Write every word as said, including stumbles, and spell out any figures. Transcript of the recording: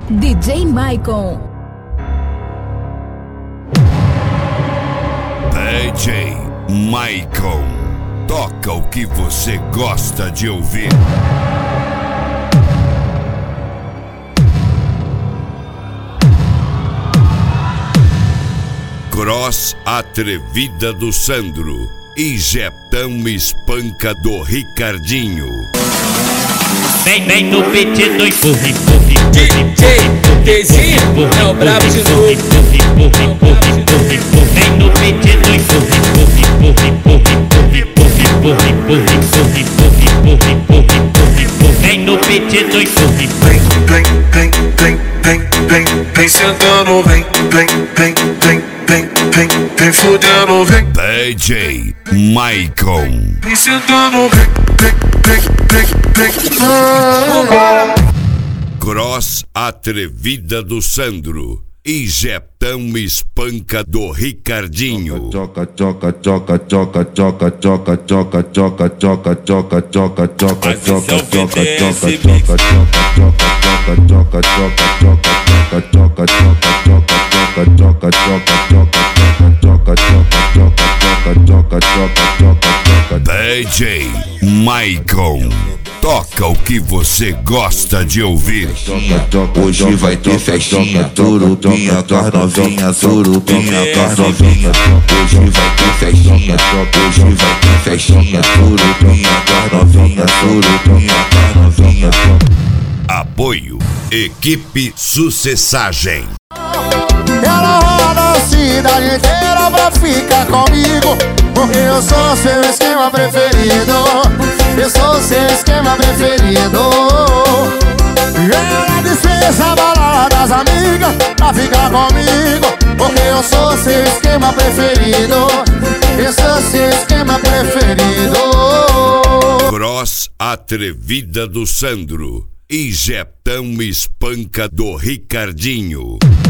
D J Maicon. D J Maicon. Toca o que você gosta de ouvir. Cross Atrevida do Sandro e Jetão Espanca do Ricardinho. Vem, vem no pit do empurre, empurre, D J Dezinho é o brabo de novo. Vem no pit do empurre, empurre, empurre, empurre, empurre, empurre, empurre, empurre, empurre, empurre, empurre. Vem no pit do empurre. Vem, vem, vem, vem, vem, vem, vem sentando, vem, vem, vem, vem, vem, vem, vem fudendo, vem. D J Maicon. Vem sentando, vem, vem, vem, vem, vem. Cross Atrevida do Sandro e Jetão Espanca do Ricardinho. Joga, joga, joga, joga, joga, joga, joga, joga, joga, joga, joga, joga, joga, joga, D J Maicon. Toca o que você gosta de ouvir. Hoje vai ter festinha, turupinha, carnovinha, turupinha, carnovinha. Hoje vai ter festinha, hoje vai ter festinha, turupinha, carnovinha, turupinha, carnovinha. Apoio Equipe Sucessagem. Ela roda a cidade inteira pra ficar comigo, porque eu sou seu esquema preferido. Eu sou seu esquema preferido. Ela dispensa a balada das amigas pra ficar comigo, porque eu sou seu esquema preferido. Eu sou seu esquema preferido. Cross Atrevida do Sandro e Jetão Espanca do Ricardinho.